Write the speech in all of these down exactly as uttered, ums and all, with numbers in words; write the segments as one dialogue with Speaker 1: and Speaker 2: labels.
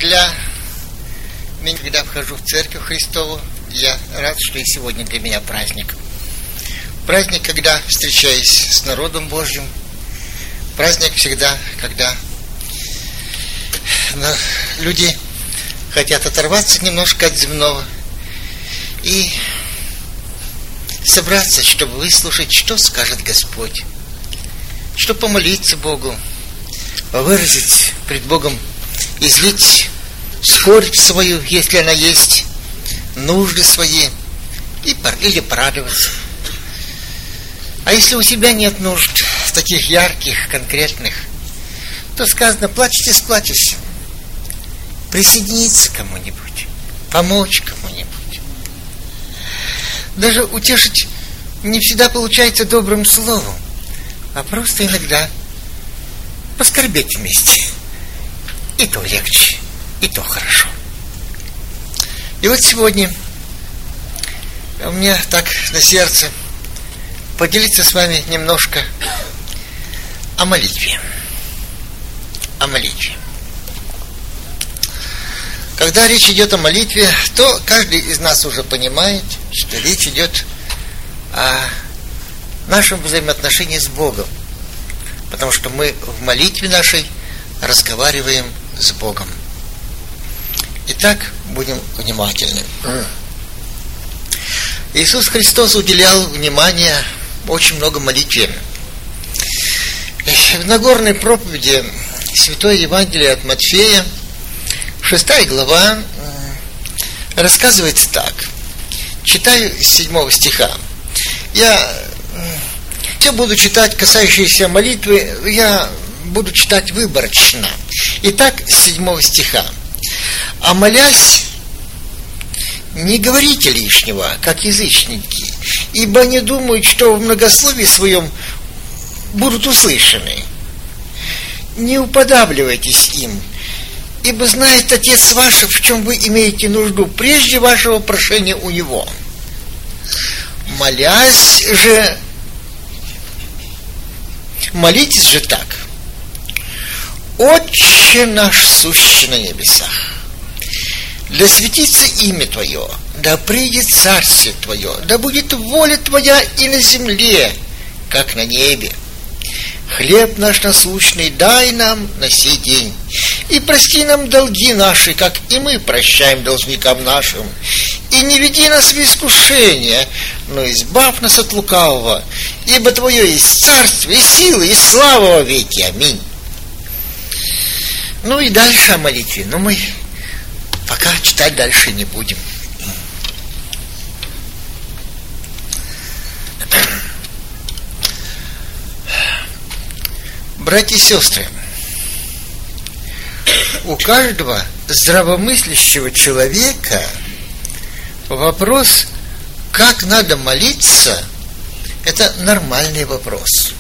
Speaker 1: для меня, когда вхожу в Церковь Христову, я рад, что и сегодня для меня праздник. Праздник, когда встречаюсь с народом Божьим. Праздник всегда, когда люди хотят оторваться немножко от земного и собраться, чтобы выслушать, что скажет Господь, чтобы помолиться Богу, выразить пред Богом, излить скорбь свою, если она есть, нужды свои, и, или порадоваться. А если у тебя нет нужд таких ярких, конкретных, то сказано, плачьте, сплачься, присоединиться к кому-нибудь, помочь кому-нибудь. Даже утешить не всегда получается добрым словом, а просто иногда поскорбеть вместе. И то легче, и то хорошо. И вот сегодня у меня так на сердце поделиться с вами немножко о молитве. О молитве. Когда речь идет о молитве, то каждый из нас уже понимает, что речь идет о нашем взаимоотношении с Богом. Потому что мы в молитве нашей разговариваем с Богом. Итак, будем внимательны. Иисус Христос уделял внимание очень много молитве. В Нагорной проповеди Святое Евангелие от Матфея, шестая глава, рассказывается так. Читаю с седьмого стиха. Я все буду читать, касающиеся молитвы, я буду читать выборочно. Итак, с седьмого стиха. «А молясь, не говорите лишнего, как язычники, ибо они думают, что в многословии своем будут услышаны. Не уподабливайтесь им, ибо знает Отец ваш, в чем вы имеете нужду, прежде вашего прошения у Него. Молясь же, молитесь же так. Отче наш, сущий на небесах, да светится имя Твое, да придет царствие Твое, да будет воля Твоя и на земле, как на небе. Хлеб наш насущный дай нам на сей день, и прости нам долги наши, как и мы прощаем должникам нашим. И не веди нас в искушение, но избавь нас от лукавого, ибо Твое есть царство, и сила, и слава во веки. Аминь». Ну и дальше о молитве, но мы пока читать дальше не будем. Братья и сестры, у каждого здравомыслящего человека вопрос, как надо молиться, это нормальный вопрос.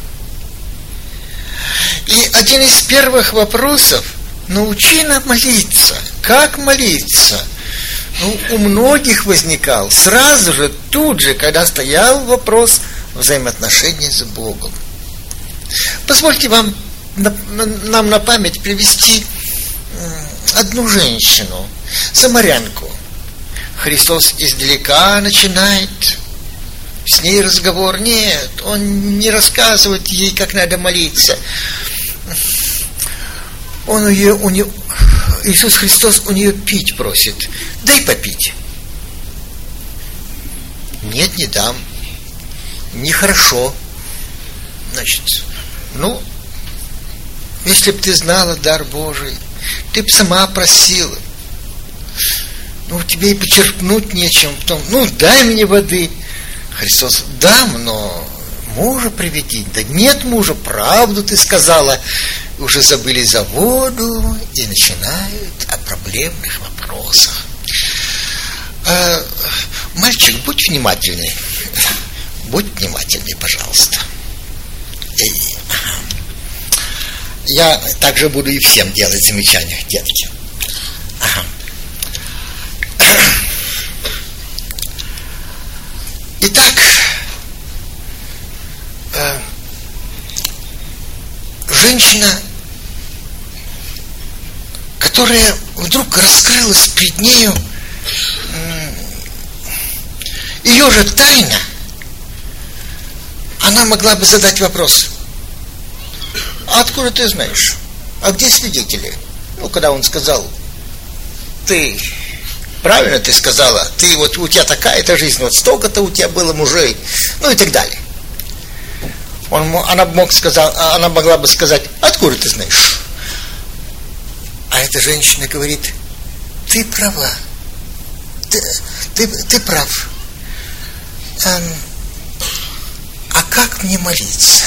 Speaker 1: И один из первых вопросов: научи нас молиться. Как молиться? Ну, у многих возникал сразу же, тут же, когда стоял вопрос взаимоотношений с Богом. Позвольте вам, нам на память привести одну женщину, самарянку. Христос издалека начинает с ней разговор. Нет, Он не рассказывает ей, как надо молиться. Он у нее, у нее, Иисус Христос у нее пить просит. Дай попить. Нет, не дам. Нехорошо. Значит, ну, если бы ты знала дар Божий, ты бы сама просила. Ну, тебе и почерпнуть нечем. Потом, ну, дай мне воды. Христос: дам, но мужа приведи. Да нет мужа, правду ты сказала. Уже забыли за воду и начинают о проблемных вопросах. А, мальчик, будь внимательный. Будь внимательный, пожалуйста. И, я также буду и всем делать замечания, детки. Ага. Итак, э, женщина, которая вдруг раскрылась перед нею ее же тайна, она могла бы задать вопрос: а откуда ты знаешь? А где свидетели? Ну, когда он сказал: ты, правильно ты сказала, ты вот у тебя такая-то жизнь, вот столько-то у тебя было мужей, ну и так далее. Он, она, мог сказать, она могла бы сказать: откуда ты знаешь? А эта женщина говорит: ты права, ты, ты, ты прав. А, а как мне молиться?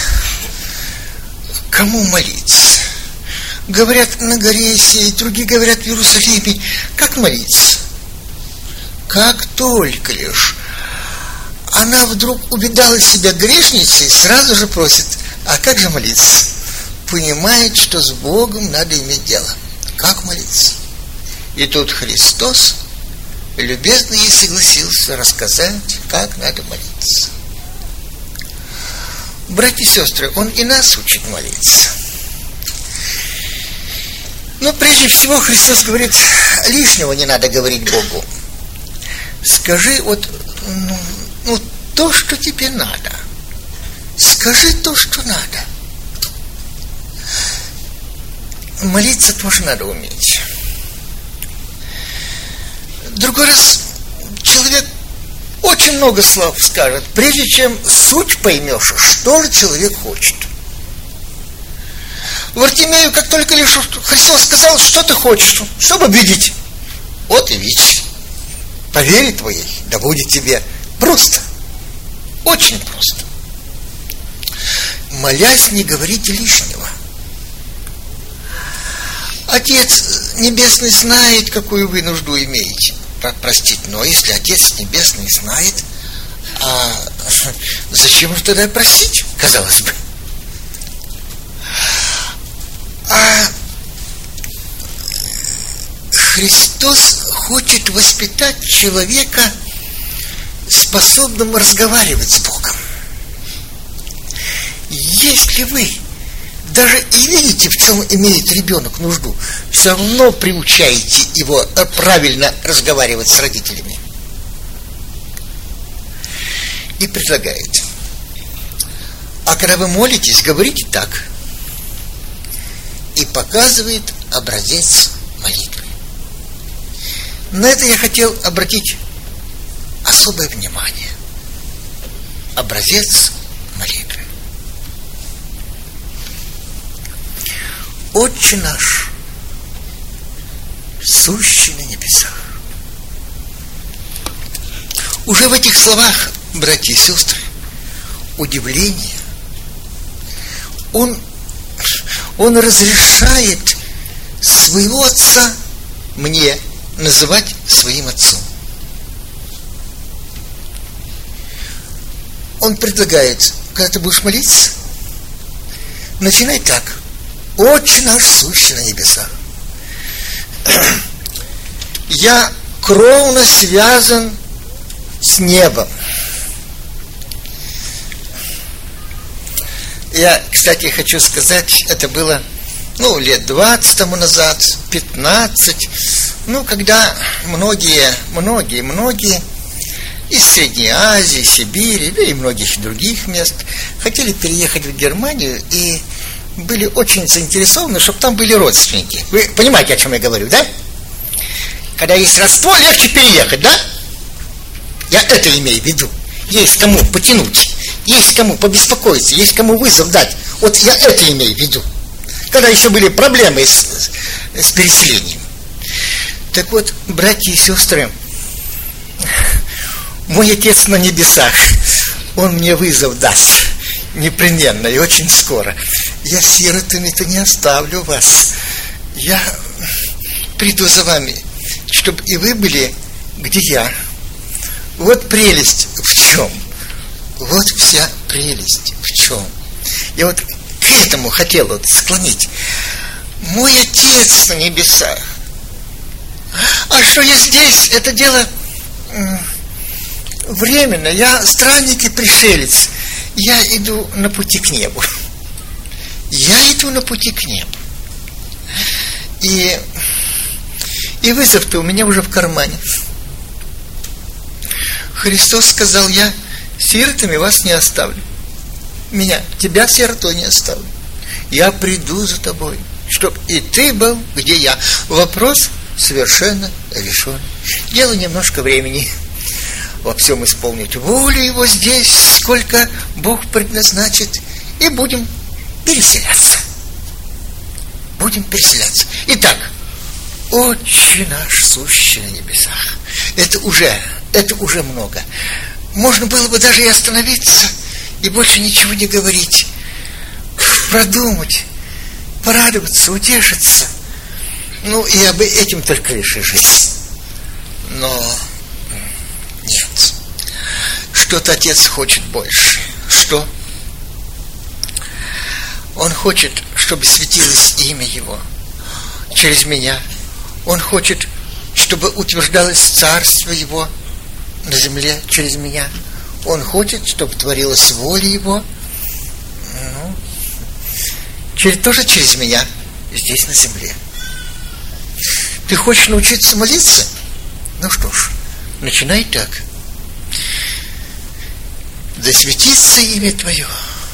Speaker 1: Кому молиться? Говорят на горе сей, другие говорят в Иерусалиме. Как молиться? Как только лишь она вдруг увидала себя грешницей, сразу же просит: а как же молиться? Понимает, что с Богом надо иметь дело. Как молиться? И тут Христос любезно ей согласился рассказать, как надо молиться. Братья и сестры, Он и нас учит молиться. Но прежде всего Христос говорит: лишнего не надо говорить Богу. Скажи вот, ну, ну то, что тебе надо. Скажи то, что надо. Молиться тоже надо уметь. Другой раз человек очень много слов скажет, прежде чем суть поймешь, что же человек хочет. Вартимею, как только лишь Христос сказал: что ты хочешь, чтобы видеть, вот и видишь. По вере твоей да будет тебе. Просто, очень просто. Молясь, не говорите лишнего. Отец Небесный знает, какую вы нужду имеете. Простить, но если Отец Небесный знает, а зачем же тогда просить, казалось бы? А Христос хочет воспитать человека, способным разговаривать с Богом. Если вы даже и видите, в чем имеет ребенок нужду, все равно приучаете его правильно разговаривать с родителями. И предлагает: а когда вы молитесь, говорите так. И показывает образец молитвы. На это я хотел обратить особое внимание. Образец молитвы. Отче наш, сущий на небесах. Уже в этих словах, братья и сестры, удивление. Он, он разрешает своего отца мне называть своим отцом. Он предлагает: когда ты будешь молиться, начинай так: Отче наш, сущий на небесах. Я кровно связан с небом. Я, кстати, хочу сказать, это было, ну, лет двадцать тому назад, пятнадцать, ну, когда многие, многие, многие из Средней Азии, Сибири, да и многих других мест хотели переехать в Германию и были очень заинтересованы, чтобы там были родственники. Вы понимаете, о чем я говорю, да? Когда есть родство, легче переехать, да? Я это имею в виду. Есть кому потянуть, есть кому побеспокоиться, есть кому вызов дать. Вот я это имею в виду. Когда еще были проблемы с, с переселением. Так вот, братья и сестры, мой Отец на небесах, Он мне вызов даст. Непременно и очень скоро. Я сиротами-то не оставлю вас. Я приду за вами, чтобы и вы были, где я. Вот прелесть в чем. Вот вся прелесть в чем. Я вот к этому хотел вот склонить. Мой Отец на небесах. А что я здесь? Это дело временно. Я странник и пришелец. Я иду на пути к небу. Я иду на пути к небу. И И вызов-то у меня уже в кармане. Христос сказал: я сиротами вас не оставлю. Меня, тебя сиротой не оставлю. Я приду за тобой, чтоб и ты был, где я. Вопрос совершенно решен. Дело немножко времени во всем исполнить волю его здесь, сколько Бог предназначит, и будем переселяться. Будем переселяться. Итак, Отче наш, сущий на небесах. Это уже, это уже много. Можно было бы даже и остановиться, и больше ничего не говорить. Продумать, порадоваться, утешиться. Ну, и об этим только лишь и жить. Но нет. Что-то Отец хочет больше. Что? Он хочет, чтобы светилось имя Его через меня. Он хочет, чтобы утверждалось Царство Его на земле через меня. Он хочет, чтобы творилась воля Его. Ну, через, тоже через меня, здесь на земле. Ты хочешь научиться молиться? Ну что ж, начинай так. Да светится имя Твое,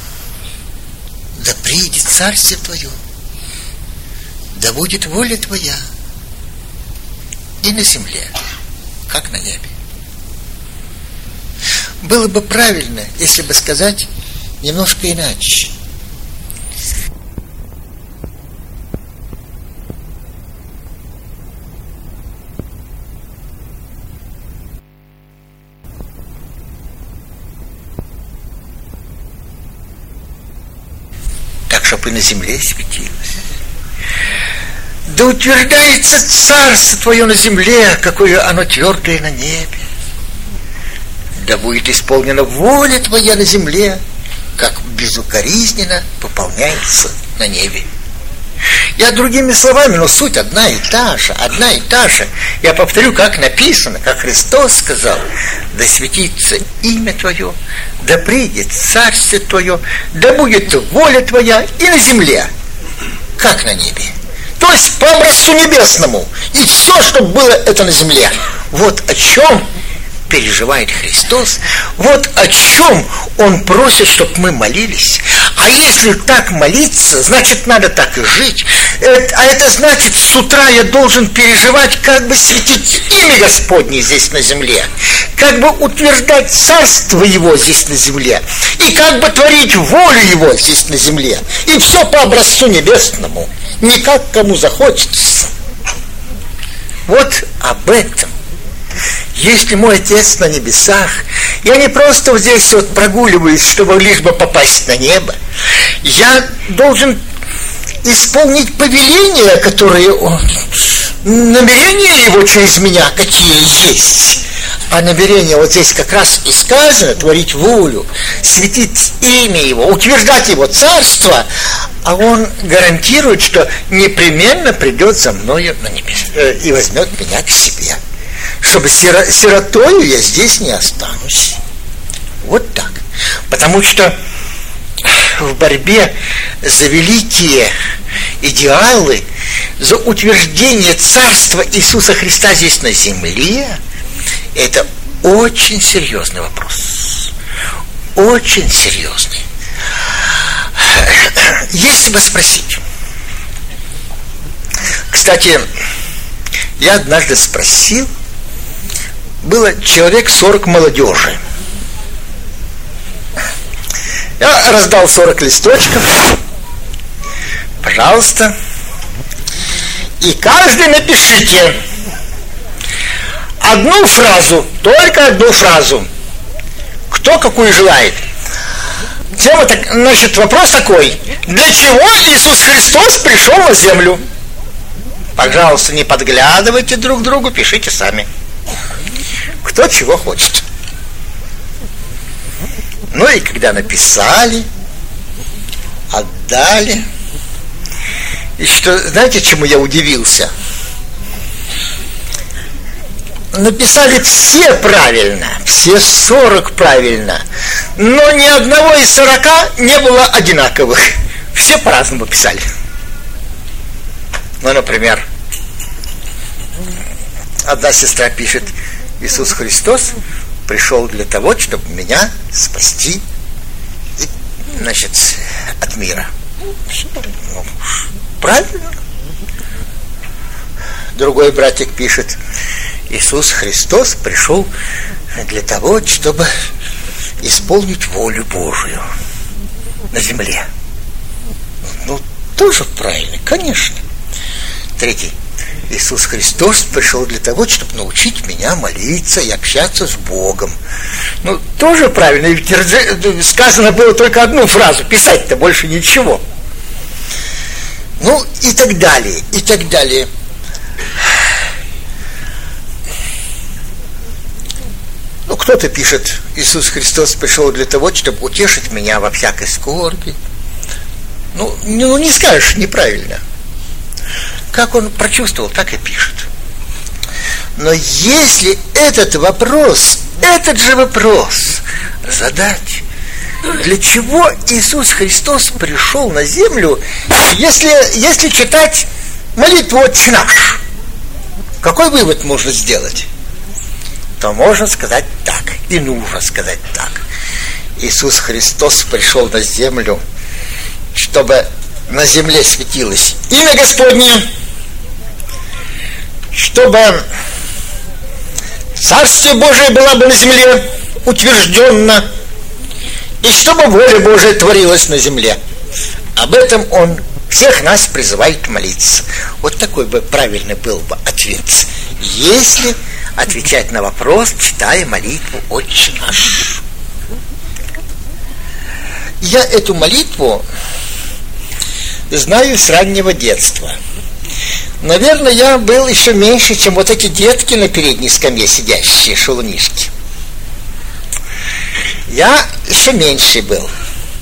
Speaker 1: да придет Царствие Твое, да будет воля Твоя и на земле, как на небе. Было бы правильно, если бы сказать немножко иначе. Так, чтобы и на земле светилось. Да утверждается Царство Твое на земле, какое оно твердое на небе. Да будет исполнена воля Твоя на земле, как безукоризненно пополняется на небе. Я другими словами, но суть одна и та же, одна и та же. Я повторю, как написано, как Христос сказал: да светится имя Твое, да придет Царствие Твое, да будет воля Твоя и на земле, как на небе. То есть по образцу небесному. И все, что было, это на земле. Вот о чем переживает Христос, вот о чем Он просит, чтобы мы молились. А если так молиться, значит, надо так и жить. А это значит, с утра я должен переживать, как бы светить имя Господне здесь на земле, как бы утверждать Царство Его здесь на земле, и как бы творить волю Его здесь на земле. И все по образцу небесному, не как кому захочется. Вот об этом. Если мой Отец на небесах, я не просто вот здесь вот прогуливаюсь, чтобы лишь бы попасть на небо. Я должен исполнить повеления, которые он, намерения Его через меня какие есть. А намерение вот здесь как раз и сказано: творить волю, светить имя Его, утверждать Его Царство. А Он гарантирует, что непременно придет за мною на небес и возьмет меня к себе. Чтобы сиро- сиротою я здесь не останусь. Вот так. Потому что в борьбе за великие идеалы, за утверждение Царства Иисуса Христа здесь на земле, это очень серьезный вопрос. Очень серьезный. Если бы спросить. Кстати, я однажды спросил, было человек сорок молодежи. Я раздал сорок листочков. Пожалуйста. И каждый напишите одну фразу, только одну фразу. Кто какую желает. Тема так, значит, вопрос такой: для чего Иисус Христос пришел на землю? Пожалуйста, не подглядывайте друг другу, пишите сами. Кто чего хочет. Ну и когда написали, отдали. И что, знаете, чему я удивился? Написали все правильно, все сорок правильно, но ни одного из сорока не было одинаковых. Все по-разному писали. Ну, например, одна сестра пишет: Иисус Христос пришел для того, чтобы меня спасти, значит, от мира. Ну, правильно. Другой братик пишет: Иисус Христос пришел для того, чтобы исполнить волю Божию на земле. Ну, тоже правильно, конечно. Третий: Иисус Христос пришел для того, чтобы научить меня молиться и общаться с Богом. Ну, тоже правильно. Ведь сказано было только одну фразу, писать-то больше ничего. Ну, и так далее, и так далее. Ну, кто-то пишет: Иисус Христос пришел для того, чтобы утешить меня во всякой скорби. Ну, ну не скажешь неправильно. Как он прочувствовал, так и пишет. Но если этот вопрос, этот же вопрос задать, для чего Иисус Христос пришел на землю, если, если читать молитву «Отче наш», какой вывод можно сделать? То можно сказать так, и нужно сказать так. Иисус Христос пришел на землю, чтобы на земле светилось имя Господне, чтобы Царствие Божие было бы на земле утвержденно, и чтобы воля Божия творилась на земле. Об этом Он всех нас призывает молиться. Вот такой бы правильный был бы ответ, если отвечать на вопрос, читая молитву «Отче наш». Я эту молитву знаю с раннего детства. Наверное, я был еще меньше, чем вот эти детки на передней скамье сидящие, шалунишки. Я еще меньше был.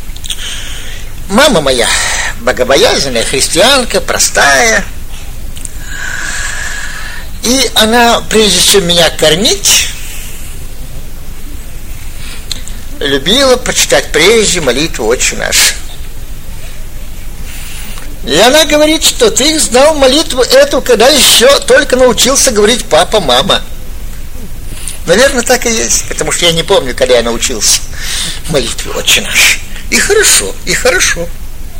Speaker 1: Мама моя богобоязненная христианка, простая. И она, прежде чем меня кормить, любила прочитать прежде молитву «Отче наш». И она говорит, что ты знал молитву эту, когда еще только научился говорить «папа», «мама». Наверное, так и есть, потому что я не помню, когда я научился молитве «Отче наш». И хорошо, и хорошо.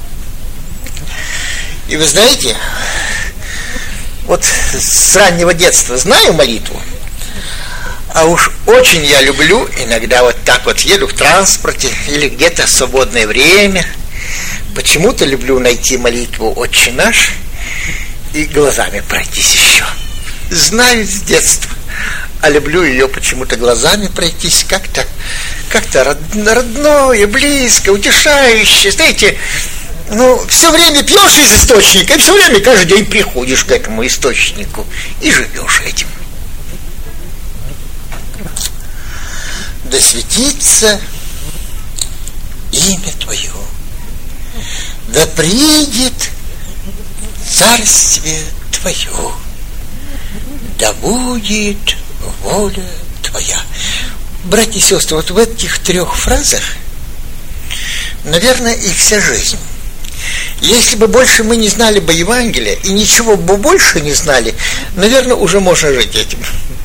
Speaker 1: И вы знаете, вот с раннего детства знаю молитву, а уж очень я люблю, иногда вот так вот еду в транспорте или где-то в свободное время, почему-то люблю найти молитву «Отче наш» и глазами пройтись еще. Знаю с детства, а люблю ее почему-то глазами пройтись, как-то как-то родное, близко, утешающе. Знаете, ну, все время пьешь из источника, и все время каждый день приходишь к этому источнику и живешь этим. Да светится имя Твое, да приидет царствие Твое, да будет воля Твоя. Братья и сестры, вот в этих трех фразах, наверное, и вся жизнь. Если бы больше мы не знали бы Евангелия и ничего бы больше не знали, наверное, уже можно жить этим.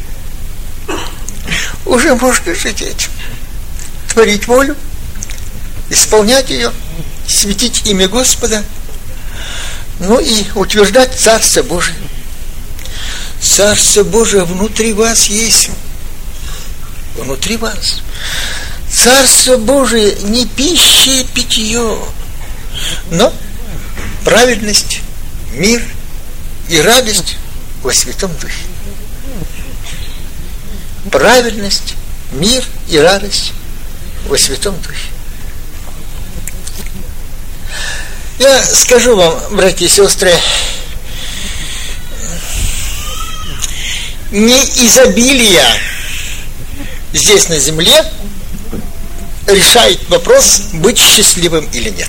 Speaker 1: Уже можно жить этим. Творить волю, исполнять ее, светить имя Господа, ну и утверждать Царство Божие. Царство Божие внутри вас есть. Внутри вас. Царство Божие не пища и питье, но праведность, мир и радость во Святом Духе. Праведность, мир и радость во Святом Духе. Я скажу вам, братья и сестры, не изобилие здесь на земле решает вопрос, быть счастливым или нет.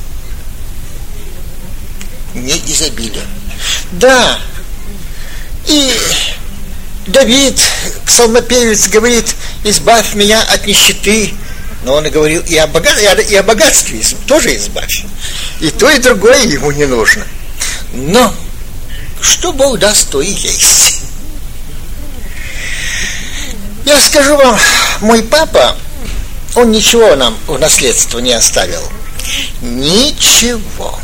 Speaker 1: Не изобилие. Да, и Давид, псалмопевец, говорит: избавь меня от нищеты. Но он и говорил и о, бога... и о богатстве тоже избавь. И то, и другое ему не нужно. Но что Бог даст, то и есть. Я скажу вам, мой папа, он ничего нам в наследство не оставил. Ничего.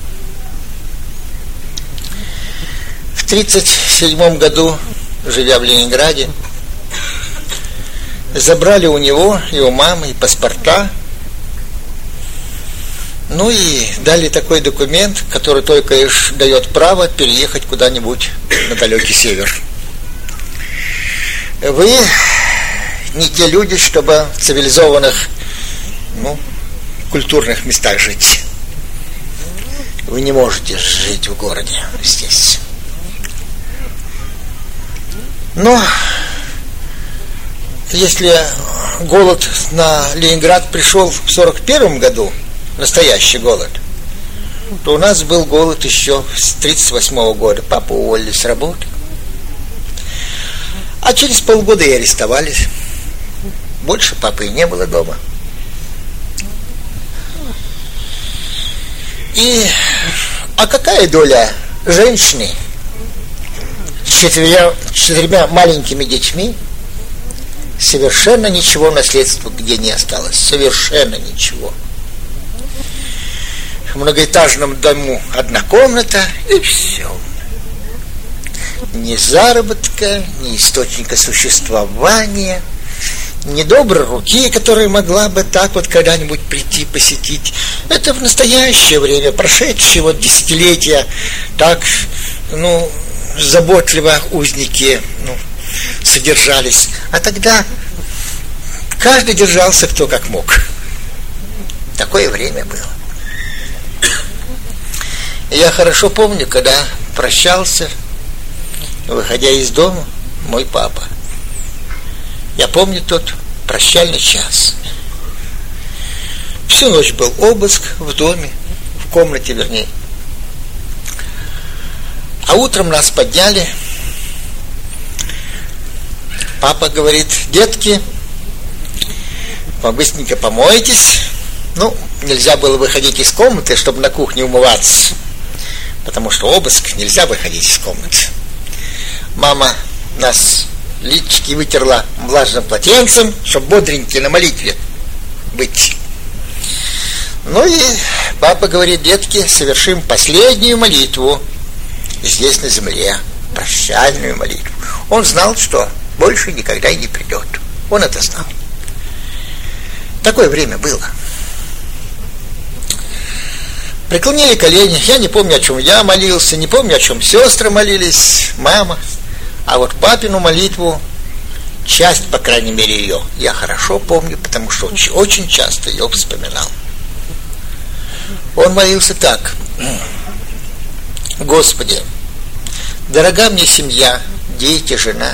Speaker 1: В тридцать седьмом году, живя в Ленинграде, забрали у него и у мамы и паспорта. Ну и дали такой документ, который только лишь дает право переехать куда-нибудь на далекий север. Вы не те люди, чтобы в цивилизованных, ну, культурных местах жить. Вы не можете жить в городе здесь. Но если голод на Ленинград пришел в сорок первом году, настоящий голод, то у нас был голод еще с тридцать восьмого года. Папу уволили с работы. А через полгода и арестовали. Больше папы и не было дома. И, а какая доля женщины с четырьмя, четырьмя маленькими детьми? Совершенно ничего наследства где не осталось. Совершенно ничего. В многоэтажном дому одна комната, и все. Ни заработка, ни источника существования, ни доброй руки, которая могла бы так вот когда-нибудь прийти, посетить. Это в настоящее время, прошедшие вот десятилетия, так, ну, заботливо узники, ну, содержались. А тогда каждый держался кто как мог. Такое время было. Я хорошо помню, когда прощался, выходя из дома, мой папа. Я помню тот прощальный час. Всю ночь был обыск в доме, в комнате, вернее. А утром нас подняли. Папа говорит: детки, побыстренько помойтесь. Ну, нельзя было выходить из комнаты, чтобы на кухне умываться, потому что обыск, нельзя выходить из комнаты. Мама нас личики вытерла влажным полотенцем, чтобы бодренькие на молитве быть. Ну и папа говорит: детки, совершим последнюю молитву здесь на земле, прощальную молитву. Он знал, что больше никогда и не придет. Он это знал. Такое время было. Преклонили колени. Я не помню, о чем я молился, не помню, о чем сестры молились, мама. А вот папину молитву, часть, по крайней мере, ее, я хорошо помню, потому что очень часто ее вспоминал. Он молился так: Господи, дорога мне семья, дети, жена,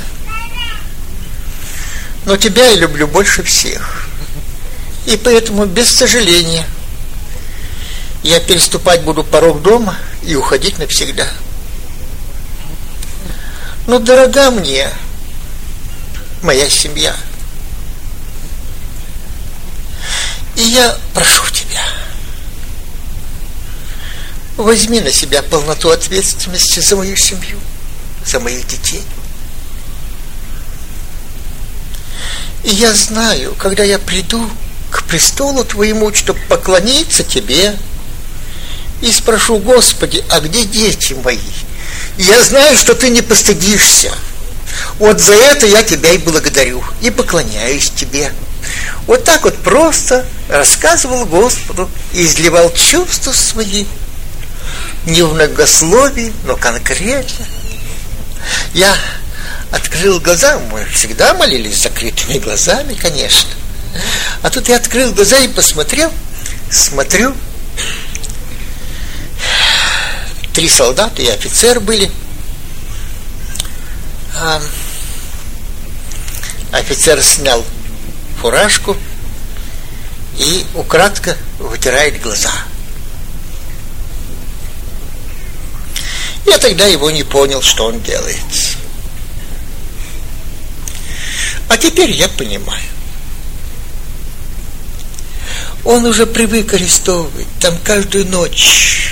Speaker 1: но Тебя я люблю больше всех. И поэтому, без сожаления, я переступать буду порог дома и уходить навсегда. Но дорога мне моя семья. И я прошу Тебя, возьми на себя полноту ответственности за мою семью, за моих детей. И я знаю, когда я приду к престолу Твоему, чтобы поклониться Тебе, и спрошу: Господи, а где дети мои? И я знаю, что Ты не постыдишься. Вот за это я Тебя и благодарю, и поклоняюсь Тебе. Вот так вот просто рассказывал Господу и изливал чувства свои. Не в многословии, но конкретно. Я открыл глаза, мы всегда молились с закрытыми глазами, конечно. А тут я открыл глаза и посмотрел, смотрю, три солдата и офицер были. А офицер снял фуражку и украдко вытирает глаза. Я тогда его не понял, что он делает. А теперь я понимаю. Он уже привык арестовывать. Там каждую ночь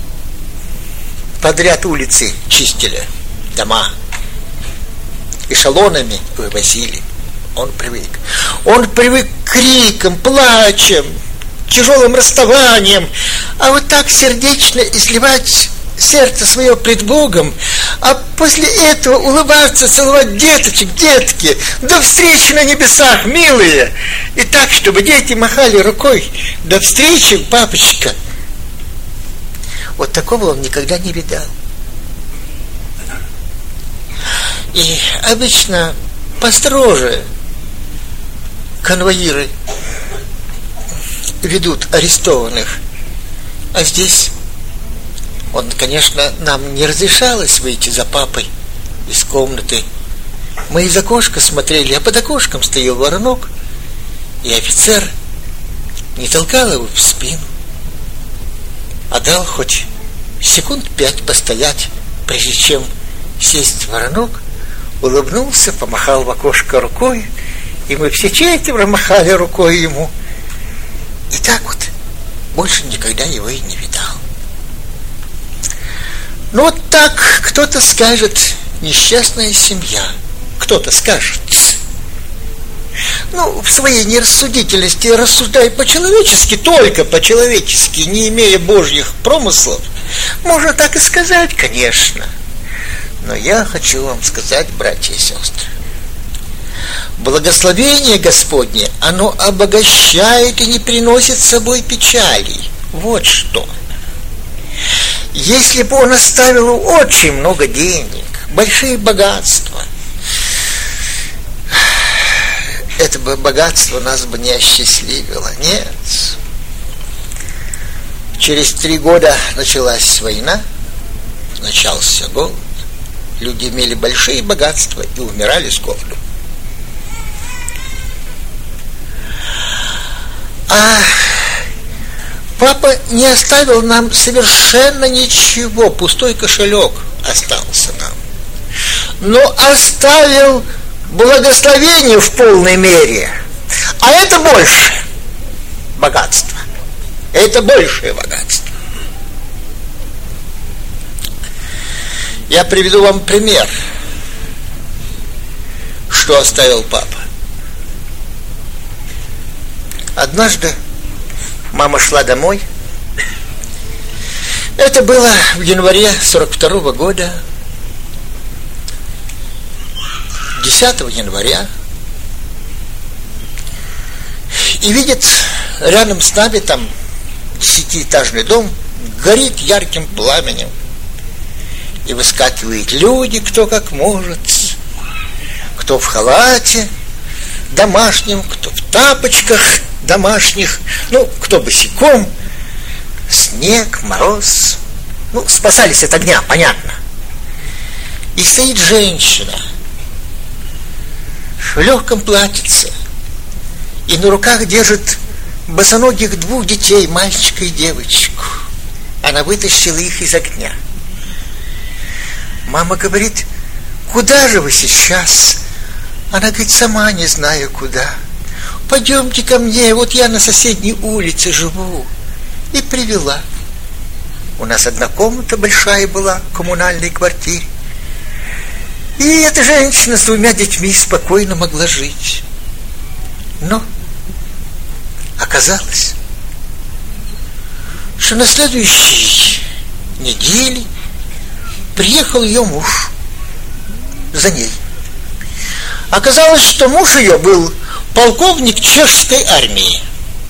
Speaker 1: подряд улицы чистили, дома, эшелонами вывозили. Он привык. Он привык к крикам, плачем, тяжелым расставанием. А вот так сердечно изливать сердце свое пред Богом, а после этого улыбаться, целовать деточек, детки, до встречи на небесах, милые. И так, чтобы дети махали рукой: до встречи, папочка. Вот такого он никогда не видал. И обычно построже конвоиры ведут арестованных. А здесь он, конечно, нам не разрешалось выйти за папой из комнаты. Мы из окошка смотрели, а под окошком стоял воронок, и офицер не толкал его в спину, а дал хоть секунд пять постоять, прежде чем сесть в воронок, улыбнулся, помахал в окошко рукой, и мы все четверо махали рукой ему. И так вот больше никогда его и не видал. Ну вот так кто-то скажет: несчастная семья. Кто-то скажет. Ну, в своей нерассудительности, рассуждая по-человечески, только по-человечески, не имея божьих промыслов, можно так и сказать, конечно. Но я хочу вам сказать, братья и сестры, благословение Господне, оно обогащает и не приносит с собой печалей. Вот что. Если бы он оставил очень много денег, большие богатства, это бы богатство нас бы не осчастливило. Нет. Через три года началась война, начался голод. Люди имели большие богатства и умирали с голоду. А папа не оставил нам совершенно ничего, пустой кошелек остался нам. Но оставил благословение в полной мере. А это больше богатства. Это большее богатство. Я приведу вам пример, что оставил папа. Однажды мама шла домой. Это было в январе сорок второго года. десятого января. И видит, рядом с нами там десятиэтажный дом горит ярким пламенем. И выскакивают люди, кто как может. Кто в халате домашнем, кто в тапочках домашних, ну, кто босиком. Снег, мороз. Ну, спасались от огня, понятно. И стоит женщина в легком платьице и на руках держит босоногих двух детей, мальчика и девочку. Она вытащила их из огня. Мама говорит: куда же вы сейчас? Она говорит: сама не знаю куда. Пойдемте ко мне, вот я на соседней улице живу. И привела. У нас одна комната большая была в коммунальной квартире. И эта женщина с двумя детьми спокойно могла жить. Но оказалось, что на следующей неделе приехал ее муж за ней. Оказалось, что муж ее был полковник чешской армии.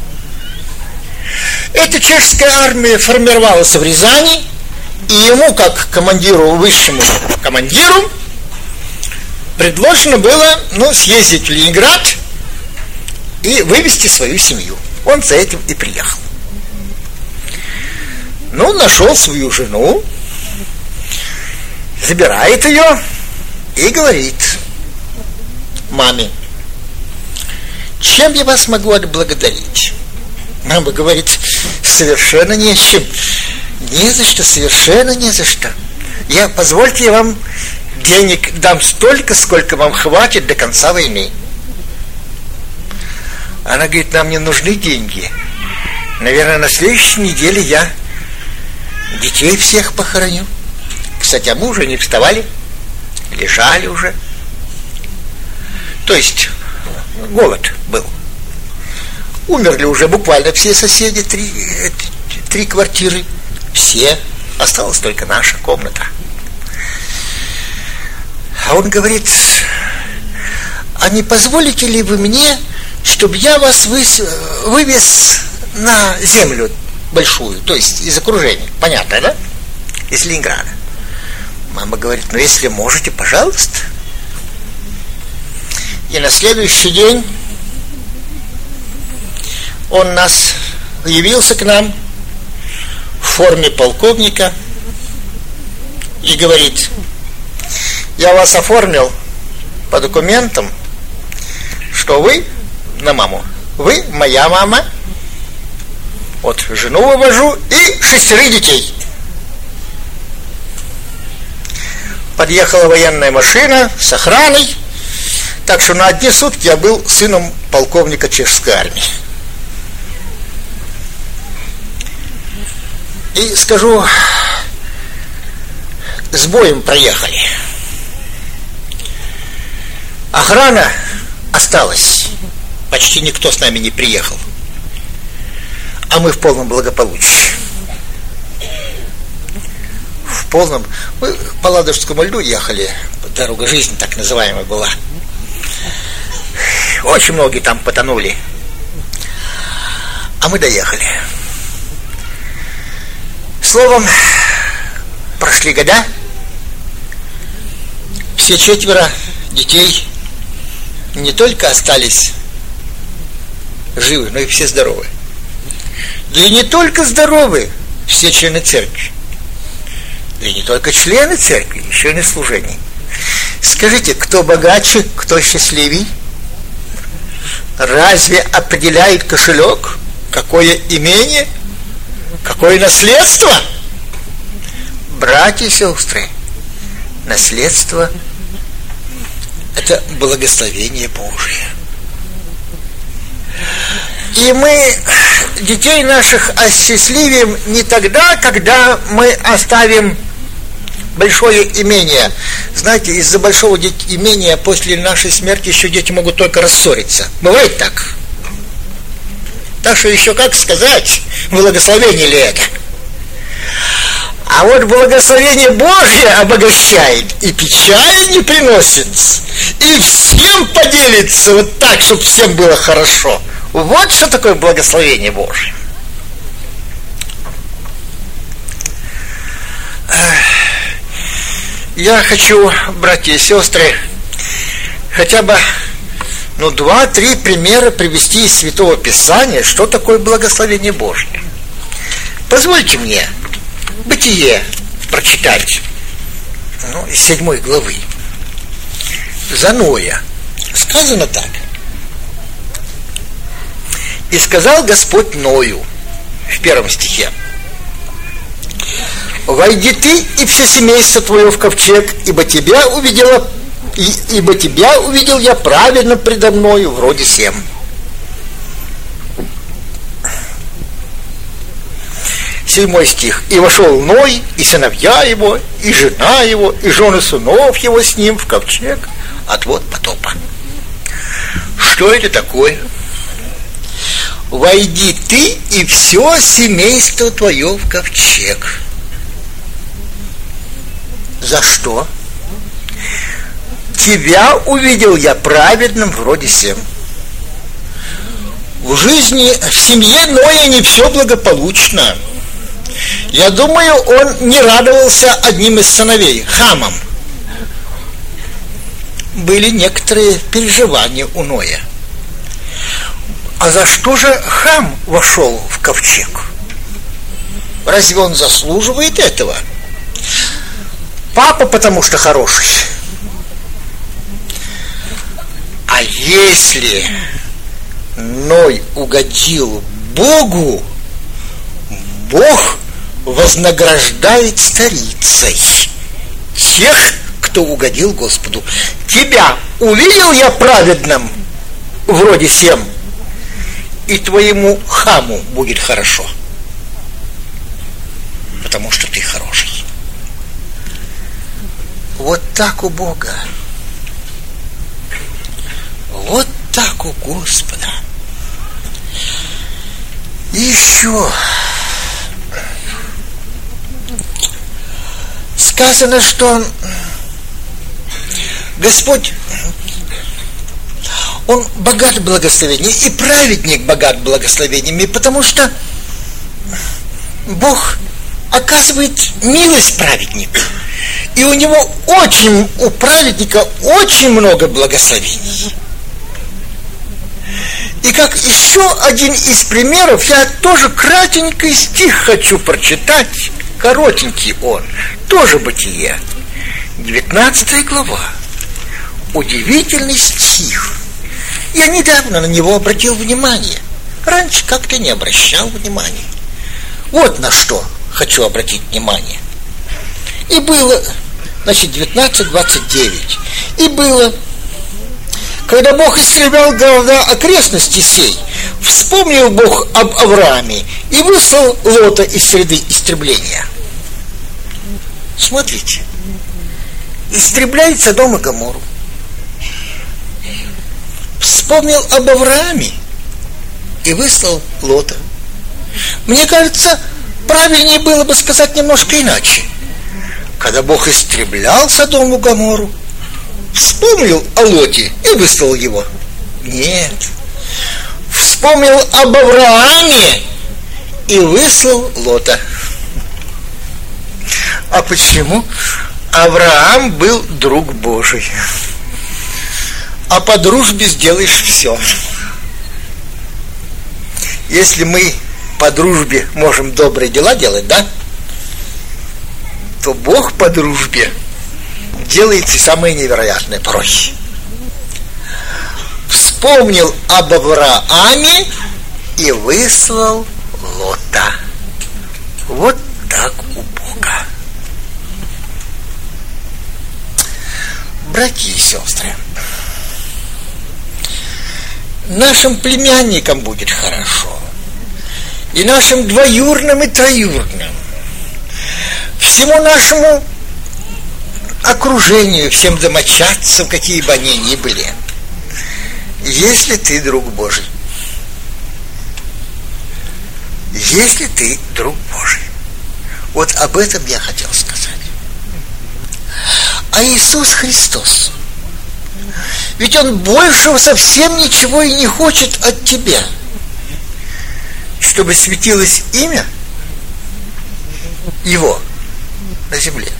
Speaker 1: Эта чешская армия формировалась в Рязани, и ему, как командиру, высшему командиру, предложено было, ну, съездить в Ленинград и вывести свою семью. Он за этим и приехал. Ну, нашел свою жену, забирает ее и говорит маме: чем я вас могу отблагодарить? Мама говорит: совершенно не с чем. Не за что, совершенно не за что. Я, позвольте, я вам денег дам столько, сколько вам хватит до конца войны. Она говорит: нам не нужны деньги. Наверное, на следующей неделе я детей всех похороню. Кстати, а мы уже не вставали, лежали уже. То есть голод был. Умерли уже буквально все соседи, три, три квартиры, все. Осталась только наша комната. А он говорит: а не позволите ли вы мне, чтобы я вас вывез на землю большую, то есть из окружения, понятно, да? Из Ленинграда. Мама говорит: ну если можете, пожалуйста. И на следующий день он нас явился к нам в форме полковника и говорит: я вас оформил по документам, что вы на маму, вы моя мама, вот жену вывожу и шестерых детей. Подъехала военная машина с охраной, так что на одни сутки я был сыном полковника чешской армии. И скажу, с боем проехали. Охрана осталась. Почти никто с нами не приехал. А мы в полном благополучии. В полном... Мы по Ладожскому льду ехали. Дорога жизни так называемая была. Очень многие там потонули. А мы доехали. Словом, прошли года. Все четверо детей не только остались живы, но и все здоровы. Да и не только здоровы все члены церкви. Да и не только члены церкви, еще и на служении. Скажите, кто богаче, кто счастливей? Разве определяет кошелек? Какое имение? Какое наследство? Братья и сестры, наследство – это благословение Божие. И мы детей наших осчастливим не тогда, когда мы оставим большое имение. Знаете, из-за большого имения после нашей смерти еще дети могут только рассориться. Бывает так? Так что еще как сказать, благословение ли это? А вот благословение Божье обогащает, и печали не приносит, и всем поделится вот так, чтобы всем было хорошо. Вот что такое благословение Божье. Я хочу, братья и сестры, хотя бы ну, два-три примера привести из Святого Писания, что такое благословение Божье. Позвольте мне Бытие прочитать, ну, из седьмой главы. За Ноя сказано так: и сказал Господь Ною, в первом стихе: войди ты и все семейство твое в ковчег, ибо тебя увидела И, ибо тебя увидел я праведно предо мною, вроде сем. Седьмой стих. И вошел Ной, и сыновья его, и жена его, и жены сынов его с ним в ковчег от вод потопа. Что это такое? Войди ты и все семейство твое в ковчег. За что? Тебя увидел я праведным вроде сем. В жизни, в семье Ноя не все благополучно. Я думаю, он не радовался одним из сыновей, Хамом. Были некоторые переживания у Ноя. А за что же Хам вошел в ковчег? Разве он заслуживает этого? Папа потому что хороший. А если Ной угодил Богу, Бог вознаграждает старицей тех, кто угодил Господу. Тебя увидел я праведным, вроде сем, и твоему Хаму будет хорошо, потому что ты хороший. Вот так у Бога. Вот так только Господа. И еще сказано, что Господь, Он богат благословениями, и праведник богат благословениями, потому что Бог оказывает милость праведнику. И у него очень, у праведника очень много благословений. И как еще один из примеров, я тоже кратенький стих хочу прочитать, коротенький он, тоже Бытие, девятнадцатая глава, удивительный стих. Я недавно на него обратил внимание, раньше как-то не обращал внимания. Вот на что хочу обратить внимание. И было, значит, девятнадцать двадцать девять. И было, когда Бог истреблял города окрестности сей, вспомнил Бог об Аврааме и выслал Лота из среды истребления. Смотрите, истребляет Содом и Гоморру. Вспомнил об Аврааме и выслал Лота. Мне кажется, правильнее было бы сказать немножко иначе. Когда Бог истреблял Содом и Гоморру, вспомнил о Лоте и выслал его. Нет. Вспомнил об Аврааме и выслал Лота. А почему? Авраам был друг Божий. А по дружбе сделаешь все. Если мы по дружбе можем добрые дела делать, да? То Бог по дружбе делает и самое невероятное порой. Вспомнил об Аврааме и выслал Лота. Вот так у Бога. Братья и сестры, нашим племянникам будет хорошо, и нашим двоюрным и троюрным, всему нашему окружению, всем домочадцам, какие бы они ни были, если ты друг Божий. Если ты друг Божий. Вот об этом я хотел сказать. А Иисус Христос, ведь Он большего совсем ничего и не хочет от тебя, чтобы светилось имя Его на земле.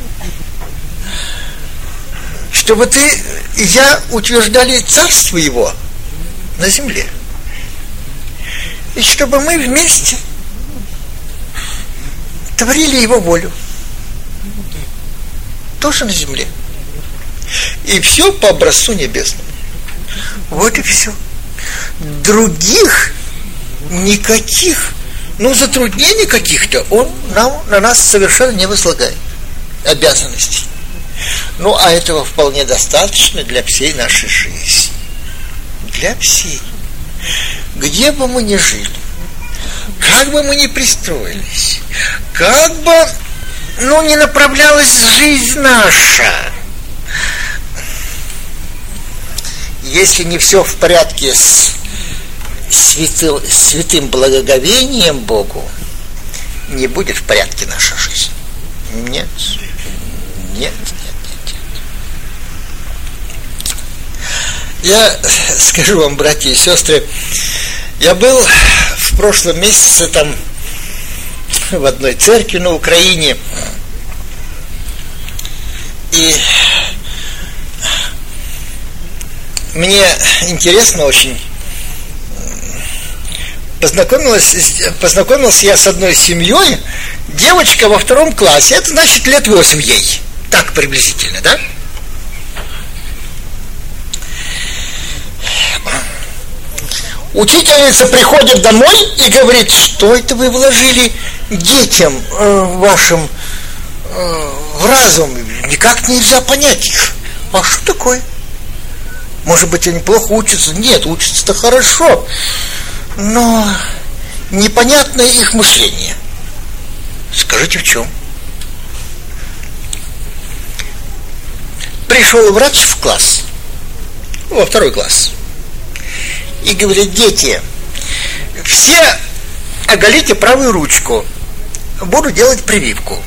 Speaker 1: Чтобы ты и я утверждали царство Его на земле. И чтобы мы вместе творили Его волю. Тоже на земле. И все по образцу небесному. Вот и все. Других никаких, ну, затруднений каких-то Он нам, на нас совершенно не возлагает обязанностей. Ну, а этого вполне достаточно для всей нашей жизни. Для всей. Где бы мы ни жили, как бы мы ни пристроились, как бы, ну, не направлялась жизнь наша, если не все в порядке с святым, святым благоговением Богу, не будет в порядке наша жизнь. Нет. Нет, нет, нет, нет. Я скажу вам, братья и сестры, я был в прошлом месяце там в одной церкви на Украине, и мне интересно очень, познакомилась, познакомился я с одной семьей, девочка во втором классе, это значит лет восемь ей, так приблизительно, да? Учительница приходит домой и говорит: что это вы вложили детям э, вашим э, в разум, никак нельзя понять их. А что такое? Может быть, они плохо учатся? Нет, учатся-то хорошо, но непонятно их мышление. Скажите, в чем? Пришел врач в класс, во второй класс, и говорит: дети, все оголите правую ручку, буду делать прививку.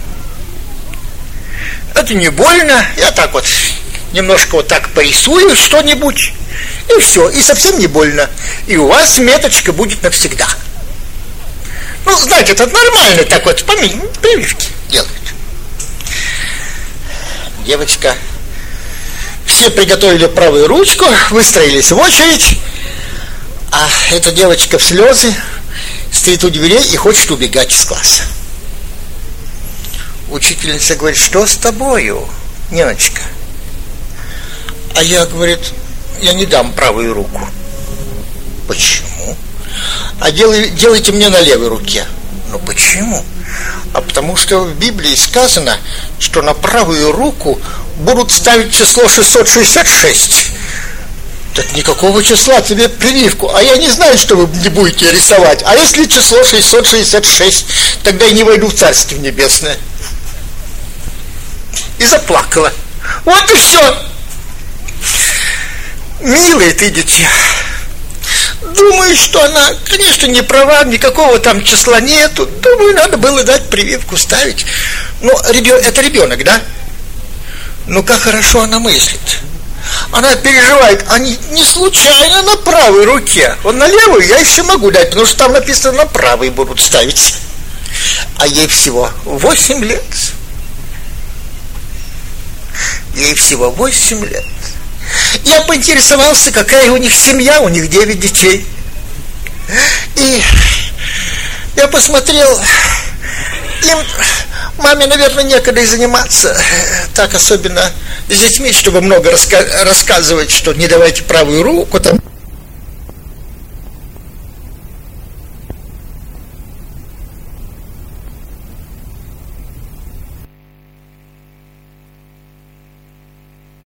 Speaker 1: Это не больно, я так вот немножко вот так порисую что-нибудь, и все, и совсем не больно. И у вас меточка будет навсегда. Ну, знаете, это нормально так вот, прививки делают. Девочка, все приготовили правую ручку, выстроились в очередь, а эта девочка в слезы стоит у дверей и хочет убегать из класса. Учительница говорит: что с тобою, Ниночка? А я, говорит, я не дам правую руку. Почему? А делай, делайте мне на левой руке. Ну почему? А потому что в Библии сказано, что на правую руку будут ставить число шестьсот шестьдесят шесть. Так никакого числа тебе прививку. А я не знаю, что вы не будете рисовать. А если число шестьсот шестьдесят шесть, тогда я не войду в Царствие Небесное. И заплакала. Вот и все. Милые ты, дитя. Думаю, что она, конечно, не права, никакого там числа нету. Думаю, надо было дать прививку, ставить. Ну, ребен... это ребенок, да? Ну, как хорошо она мыслит. Она переживает, а не, не случайно на правой руке. Он на левую я еще могу дать, потому что там написано, на правой будут ставить. А ей всего восемь лет. Ей всего восемь лет. Я поинтересовался, какая у них семья, у них девять детей. И я посмотрел, им, маме, наверное, некогда и заниматься, так особенно с детьми, чтобы много раска- рассказывать, что не давайте правую руку там.